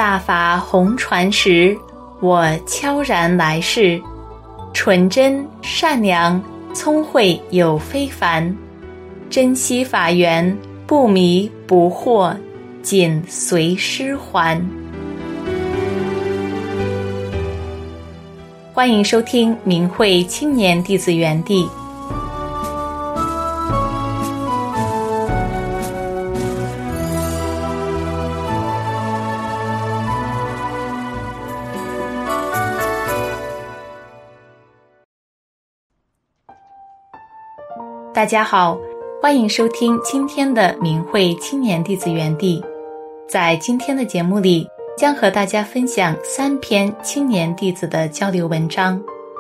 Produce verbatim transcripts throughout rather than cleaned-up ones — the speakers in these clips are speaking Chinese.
大法红传时，我悄然来世，纯真善良，聪慧有非凡，珍惜法缘，不迷不惑，紧随师还。欢迎收听明慧青年弟子园地。大家好，欢迎收听今天的明慧青年弟子园地。在今天的节目里，将和大家分享三篇青年弟子的交流文章。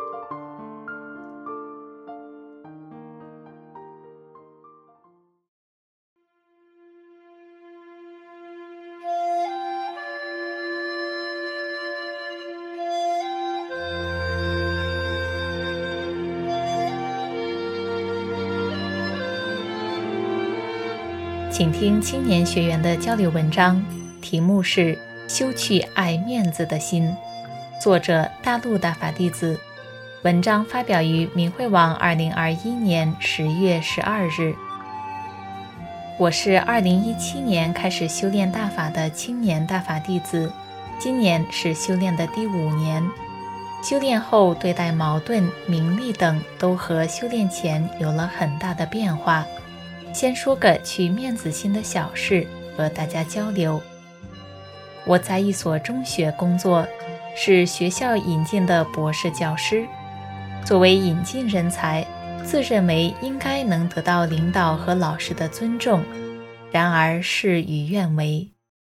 请听青年学员的交流文章，题目是修去爱面子的心，作者大陆大法弟子，文章发表于明慧网二零二一年十月十二日。我是二零一七年开始修炼大法的青年大法弟子，今年是修炼的第五年。修炼后对待矛盾、名利等都和修炼前有了很大的变化。先说个去面子心的小事，和大家交流。我在一所中学工作，是学校引进的博士教师。作为引进人才，自认为应该能得到领导和老师的尊重，然而事与愿违。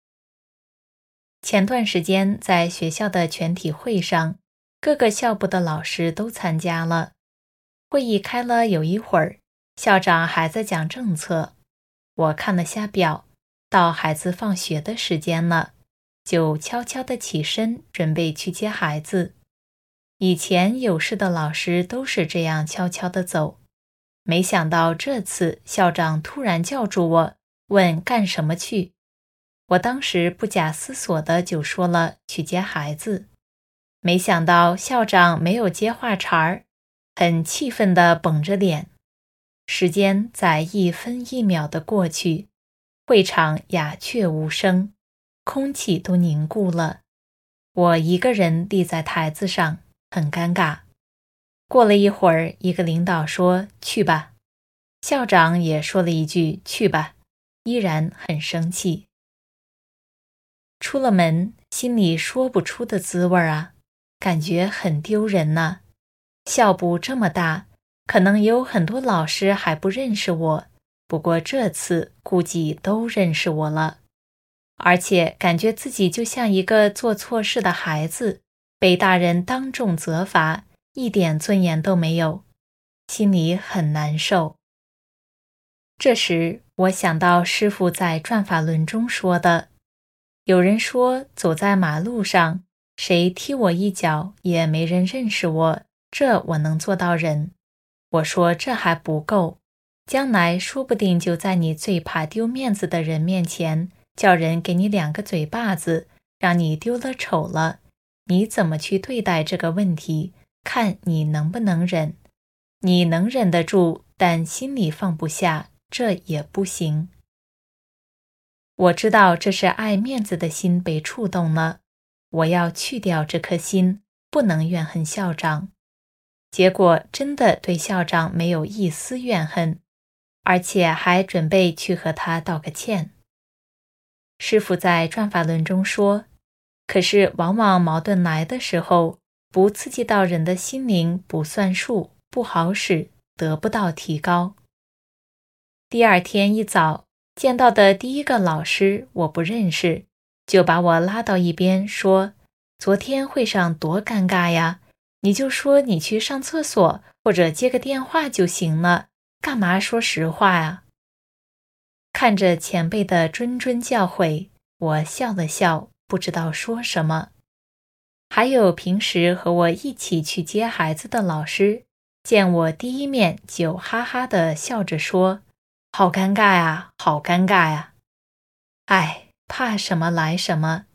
前段时间在学校的全体会上，各个校部的老师都参加了。会议开了有一会儿，校长还在讲政策，我看了下表，到孩子放学的时间了，就悄悄地起身准备去接孩子。以前有事的老师都是这样悄悄地走，没想到这次校长突然叫住我，问干什么去。我当时不假思索地就说了去接孩子，没想到校长没有接话茬儿，很气愤地绷着脸。时间在一分一秒地过去，会场鸦雀无声，空气都凝固了。我一个人立在台子上，很尴尬。过了一会儿，一个领导说去吧，校长也说了一句去吧，依然很生气。出了门，心里说不出的滋味啊，感觉很丢人呐。校部这么大，可能有很多老师还不认识我，不过这次估计都认识我了。而且感觉自己就像一个做错事的孩子，被大人当众责罚，一点尊严都没有，心里很难受。这时我想到师父在转法轮中说的，有人说走在马路上，谁踢我一脚也没人认识我，这我能做到忍。我说这还不够，将来说不定就在你最怕丢面子的人面前，叫人给你两个嘴巴子，让你丢了丑了，你怎么去对待这个问题，看你能不能忍。你能忍得住，但心里放不下，这也不行。我知道这是爱面子的心被触动了，我要去掉这颗心，不能怨恨校长。结果真的对校长没有一丝怨恨，而且还准备去和他道个歉。师父在转法轮中说，可是往往矛盾来的时候，不刺激到人的心灵不算数，不好使，得不到提高。第二天一早，见到的第一个老师我不认识，就把我拉到一边说，昨天会上多尴尬呀，你就说你去上厕所或者接个电话就行了，干嘛说实话呀？看着前辈的谆谆教诲，我笑了笑，不知道说什么。还有平时和我一起去接孩子的老师，见我第一面就哈哈地笑着说，好尴尬呀，好尴尬呀。哎，怕什么来什么，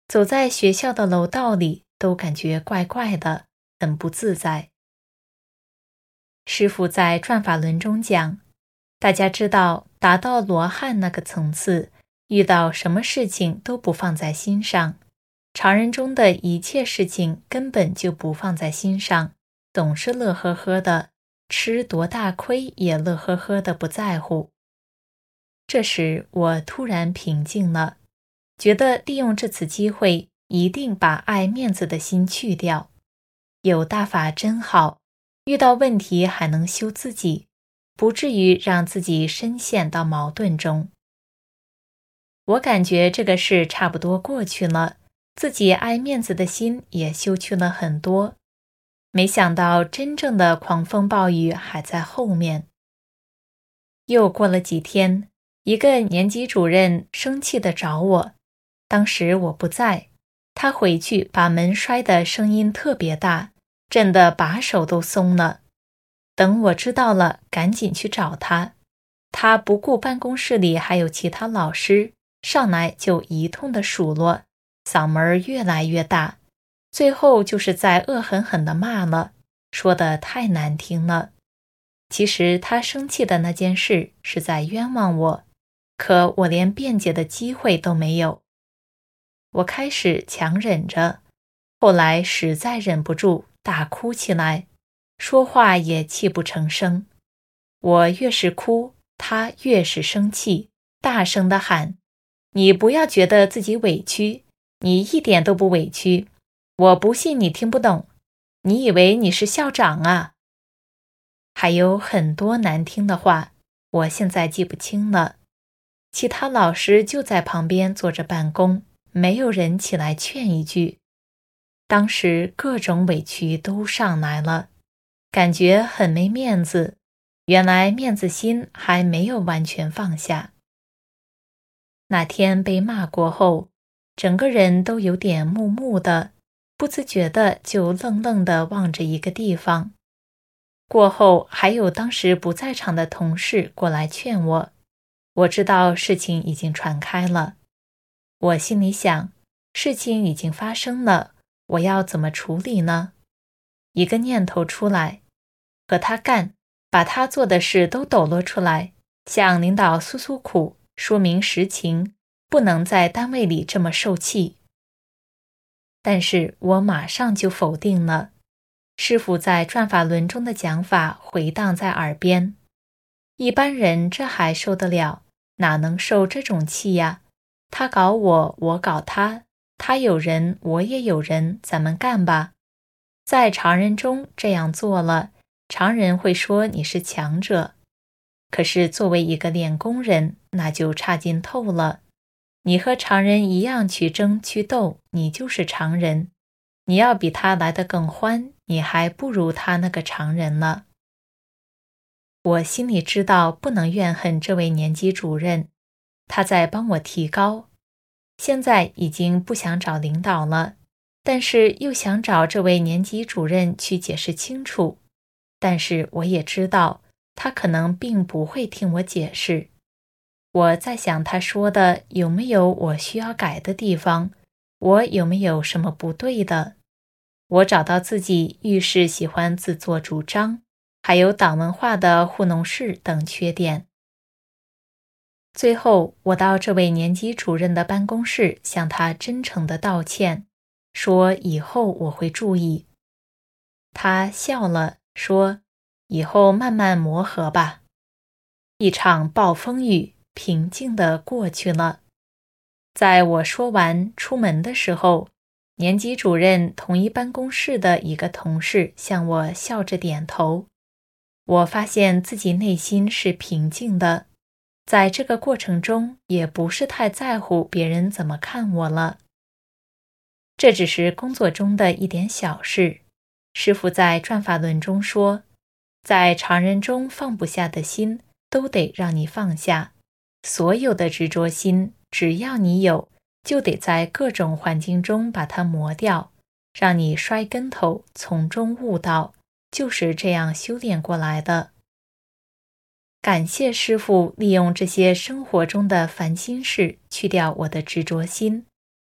走在学校的楼道里都感觉怪怪的，很不自在。师父在转法轮中讲，大家知道达到罗汉那个层次，遇到什么事情都不放在心上，常人中的一切事情根本就不放在心上，总是乐呵呵的，吃多大亏也乐呵呵的不在乎。这时我突然平静了，觉得利用这次机会一定把爱面子的心去掉。有大法真好，遇到问题还能修自己，不至于让自己深陷到矛盾中。我感觉这个事差不多过去了，自己爱面子的心也修去了很多。没想到真正的狂风暴雨还在后面。又过了几天，一个年级主任生气地找我，当时我不在，他回去把门摔的声音特别大，震得把手都松了。等我知道了，赶紧去找他，他不顾办公室里还有其他老师，上来就一通的数落，嗓门越来越大，最后就是在恶狠狠地骂了，说得太难听了。其实他生气的那件事是在冤枉我，可我连辩解的机会都没有。我开始强忍着，后来实在忍不住大哭起来，说话也泣不成声。我越是哭，他越是生气，大声地喊：你不要觉得自己委屈，你一点都不委屈，我不信你听不懂，你以为你是校长啊？还有很多难听的话，我现在记不清了。其他老师就在旁边坐着办公，没有人起来劝一句。当时各种委屈都上来了，感觉很没面子，原来面子心还没有完全放下。那天被骂过后，整个人都有点木木的，不自觉的就愣愣地望着一个地方。过后还有当时不在场的同事过来劝我，我知道事情已经传开了。我心里想，事情已经发生了，我要怎么处理呢？一个念头出来，和他干，把他做的事都抖落出来，向领导诉诉苦，说明实情，不能在单位里这么受气。但是我马上就否定了。师父在转法轮中的讲法回荡在耳边，一般人这还受得了，哪能受这种气呀？他搞我，我搞他，他有人，我也有人，咱们干吧。在常人中这样做了，常人会说你是强者。可是作为一个练功人，那就差劲透了。你和常人一样去争去斗，你就是常人。你要比他来得更欢，你还不如他那个常人了。我心里知道不能怨恨这位年级主任，他在帮我提高。现在已经不想找领导了，但是又想找这位年级主任去解释清楚。但是我也知道，他可能并不会听我解释。我在想他说的有没有我需要改的地方，我有没有什么不对的。我找到自己遇事喜欢自作主张，还有党文化的糊弄事等缺点。最后，我到这位年级主任的办公室向他真诚地道歉，说以后我会注意。他笑了，说以后慢慢磨合吧。一场暴风雨平静地过去了。在我说完出门的时候，年级主任同一办公室的一个同事向我笑着点头。我发现自己内心是平静的，在这个过程中也不是太在乎别人怎么看我了。这只是工作中的一点小事。师父在转法轮中说，在常人中放不下的心都得让你放下，所有的执着心只要你有，就得在各种环境中把它磨掉，让你摔跟头，从中悟道，就是这样修炼过来的。感谢师父利用这些生活中的烦心事去掉我的执着心，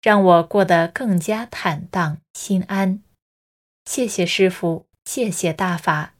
让我过得更加坦荡心安。谢谢师父，谢谢大法。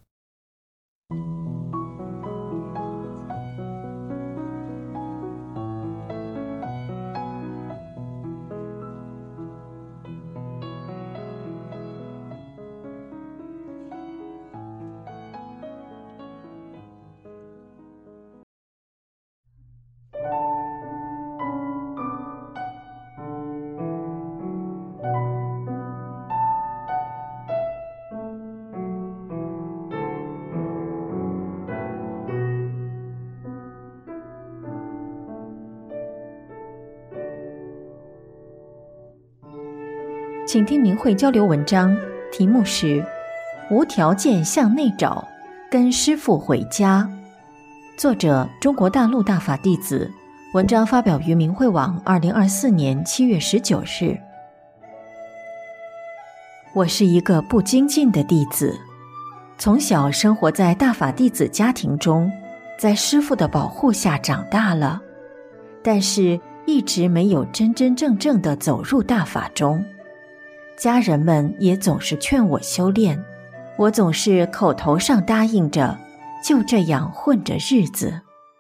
请听明慧交流文章，题目是无条件向内找，跟师父回家。作者中国大陆大法弟子，文章发表于明慧网二零二四年七月十九日。我是一个不精进的弟子，从小生活在大法弟子家庭中，在师父的保护下长大了，但是一直没有真真正正地走入大法中。家人们也总是劝我修炼，我总是口头上答应着，就这样混着日子。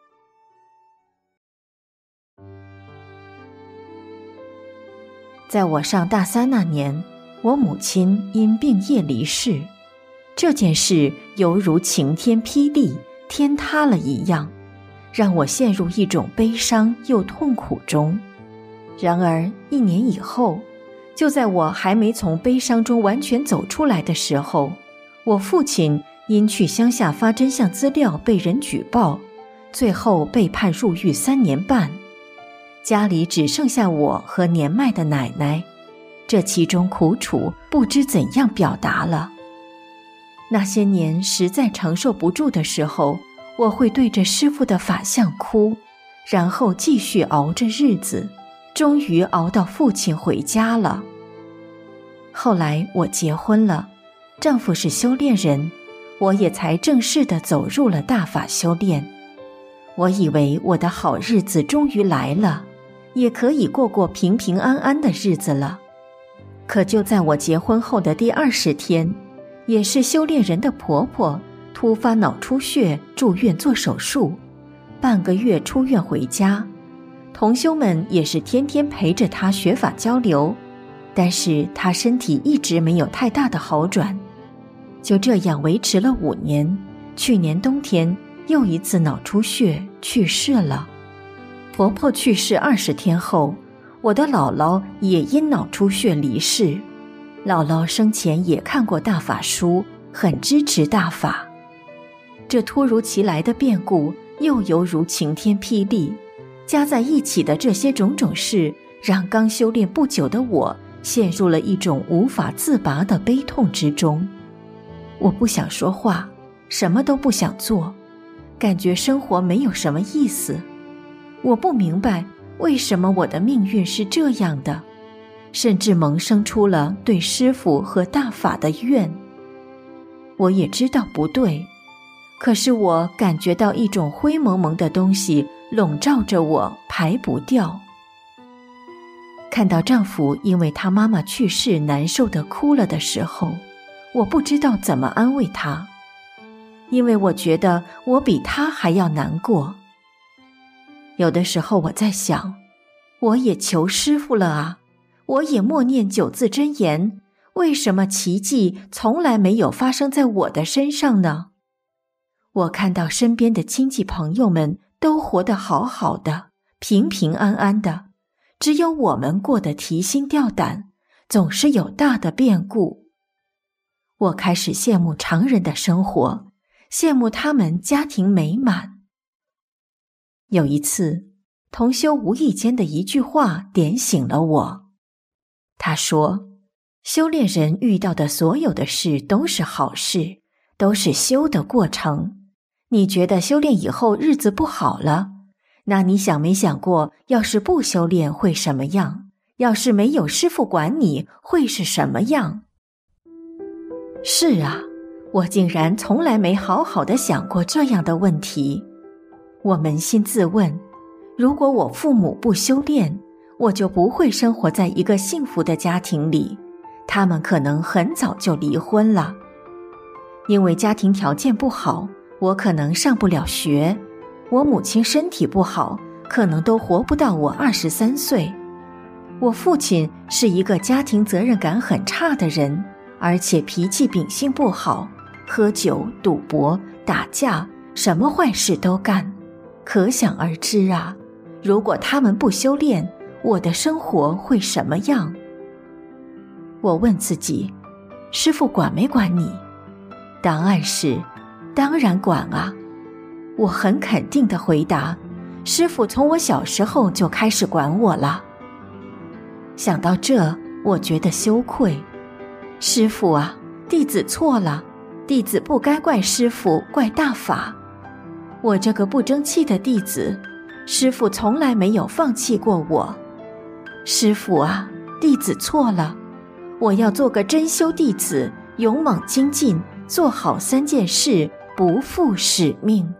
在我上大三那年，我母亲因病业离世，这件事犹如晴天霹雳，天塌了一样，让我陷入一种悲伤又痛苦中。然而一年以后，就在我还没从悲伤中完全走出来的时候，我父亲因去乡下发真相资料被人举报，最后被判入狱三年半。家里只剩下我和年迈的奶奶，这其中苦楚不知怎样表达了。那些年实在承受不住的时候，我会对着师父的法像哭，然后继续熬着日子，终于熬到父亲回家了。后来我结婚了，丈夫是修炼人，我也才正式地走入了大法修炼。我以为我的好日子终于来了，也可以过过平平安安的日子了。可就在我结婚后的第二十天，也是修炼人的婆婆突发脑出血住院做手术，半个月出院回家。同修们也是天天陪着她学法交流，但是她身体一直没有太大的好转。就这样维持了五年，去年冬天又一次脑出血去世了。婆婆去世二十天后，我的姥姥也因脑出血离世。姥姥生前也看过大法书，很支持大法。这突如其来的变故又犹如晴天霹雳，加在一起的这些种种事，让刚修炼不久的我陷入了一种无法自拔的悲痛之中。我不想说话，什么都不想做，感觉生活没有什么意思。我不明白为什么我的命运是这样的，甚至萌生出了对师父和大法的怨。我也知道不对，可是我感觉到一种灰蒙蒙的东西笼罩着我，排不掉。看到丈夫因为他妈妈去世难受地哭了的时候，我不知道怎么安慰他，因为我觉得我比他还要难过。有的时候我在想，我也求师父了啊，我也默念九字真言，为什么奇迹从来没有发生在我的身上呢？我看到身边的亲戚朋友们都活得好好的，平平安安的，只有我们过得提心吊胆，总是有大的变故。我开始羡慕常人的生活，羡慕他们家庭美满。有一次，同修无意间的一句话点醒了我。他说，修炼人遇到的所有的事都是好事，都是修的过程。你觉得修炼以后日子不好了，那你想没想过，要是不修炼会什么样？要是没有师父管你，会是什么样？是啊，我竟然从来没好好的想过这样的问题。我扪心自问，如果我父母不修炼， 我就不会生活在一个幸福的家庭里，他们可能很早就离婚了。因为家庭条件不好，我可能上不了学，我母亲身体不好，可能都活不到我二十三岁。我父亲是一个家庭责任感很差的人，而且脾气秉性不好，喝酒、赌博、打架，什么坏事都干。可想而知啊，如果他们不修炼，我的生活会什么样？我问自己，师父管没管你？答案是，当然管啊。我很肯定地回答，师父从我小时候就开始管我了。想到这，我觉得羞愧。师父啊，弟子错了，弟子不该怪师父，怪大法。我这个不争气的弟子，师父从来没有放弃过我。师父啊，弟子错了，我要做个真修弟子，勇猛精进，做好三件事，不负使命。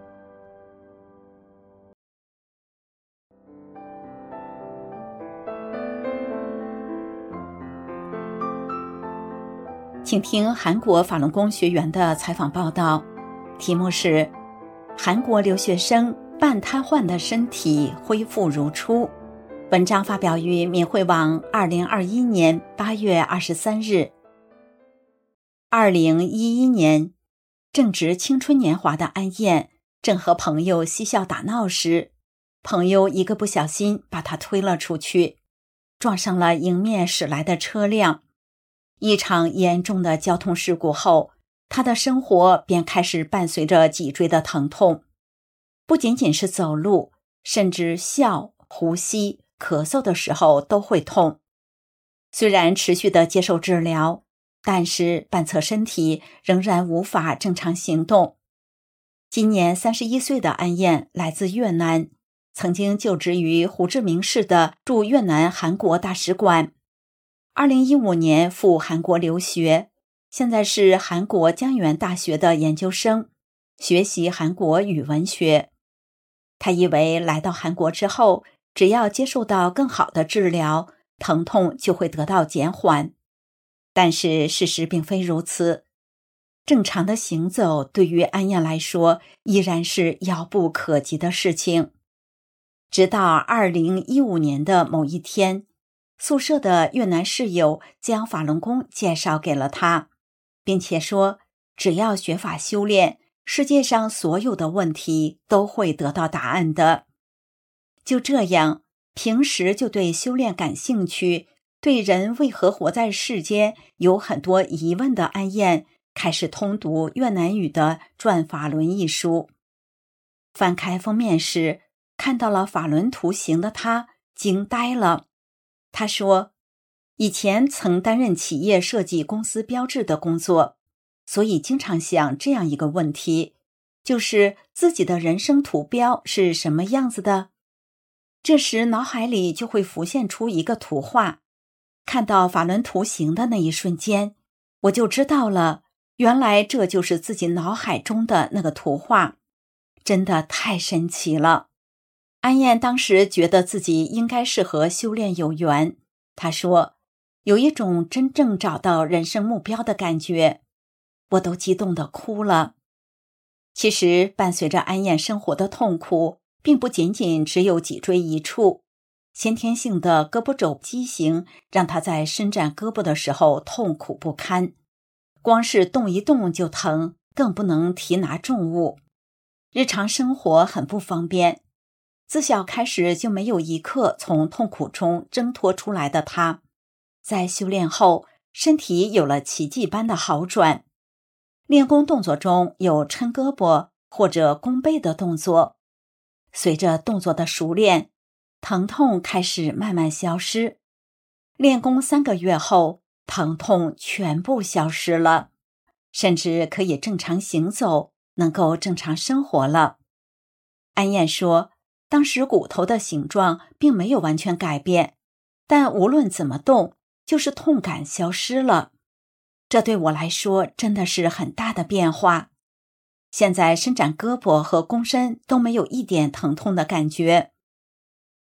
请听韩国法轮功学员的采访报道，题目是韩国留学生半瘫痪的身体恢复如初。文章发表于民汇网二零二一年八月二十三日。二零一一年，正值青春年华的安燕正和朋友嬉笑打闹时，朋友一个不小心把她推了出去，撞上了迎面驶来的车辆。一场严重的交通事故后，他的生活便开始伴随着脊椎的疼痛，不仅仅是走路，甚至笑、呼吸、咳嗽的时候都会痛。虽然持续的接受治疗，但是半侧身体仍然无法正常行动。今年三十一岁的安燕来自越南，曾经就职于胡志明市的驻越南韩国大使馆。二零一五年赴韩国留学，现在是韩国江原大学的研究生，学习韩国语文学。他以为来到韩国之后，只要接受到更好的治疗，疼痛就会得到减缓。但是事实并非如此。正常的行走对于安燕来说，依然是遥不可及的事情。直到二零一五年的某一天，宿舍的越南室友将法轮功介绍给了他，并且说，只要学法修炼，世界上所有的问题都会得到答案的。就这样，平时就对修炼感兴趣，对人为何活在世间有很多疑问的安燕，开始通读越南语的《转法轮》一书。翻开封面时，看到了法轮图形的他惊呆了。他说，以前曾担任企业设计公司标志的工作，所以经常想这样一个问题，就是自己的人生图标是什么样子的？这时脑海里就会浮现出一个图画，看到法轮图形的那一瞬间，我就知道了，原来这就是自己脑海中的那个图画，真的太神奇了。安燕当时觉得自己应该是和修炼有缘，她说，有一种真正找到人生目标的感觉，我都激动地哭了。其实伴随着安燕生活的痛苦，并不仅仅只有脊椎一处，先天性的胳膊肘畸形让她在伸展胳膊的时候痛苦不堪，光是动一动就疼，更不能提拿重物，日常生活很不方便。自小开始就没有一刻从痛苦中挣脱出来的她，在修炼后，身体有了奇迹般的好转。练功动作中有抻胳膊或者弓背的动作，随着动作的熟练，疼痛开始慢慢消失。练功三个月后，疼痛全部消失了，甚至可以正常行走，能够正常生活了。安燕说，当时骨头的形状并没有完全改变，但无论怎么动，就是痛感消失了。这对我来说真的是很大的变化。现在伸展胳膊和躬身都没有一点疼痛的感觉。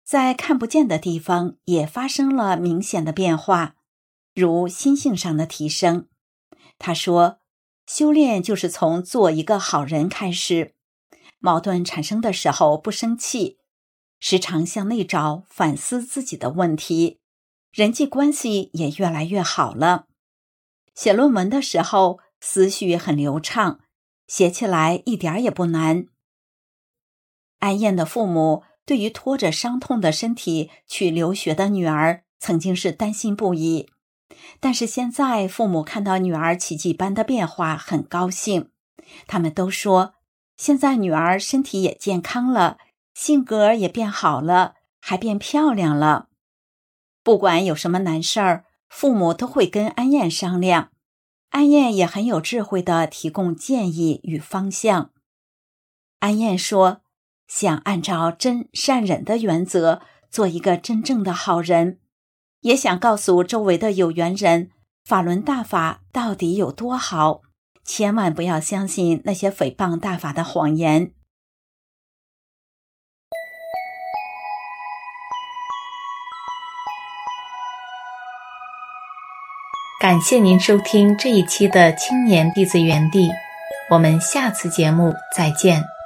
在看不见的地方也发生了明显的变化，如心性上的提升。他说，修炼就是从做一个好人开始，矛盾产生的时候不生气，时常向内找，反思自己的问题，人际关系也越来越好了。写论文的时候思绪很流畅，写起来一点也不难。安燕的父母对于拖着伤痛的身体去留学的女儿曾经是担心不已，但是现在父母看到女儿奇迹般的变化很高兴。他们都说，现在女儿身体也健康了，性格也变好了，还变漂亮了。不管有什么难事儿，父母都会跟安燕商量，安燕也很有智慧地提供建议与方向。安燕说，想按照真善忍的原则做一个真正的好人，也想告诉周围的有缘人，法轮大法到底有多好，千万不要相信那些诽谤大法的谎言。 感谢您收听这一期的青年弟子园地，我们下次节目再见。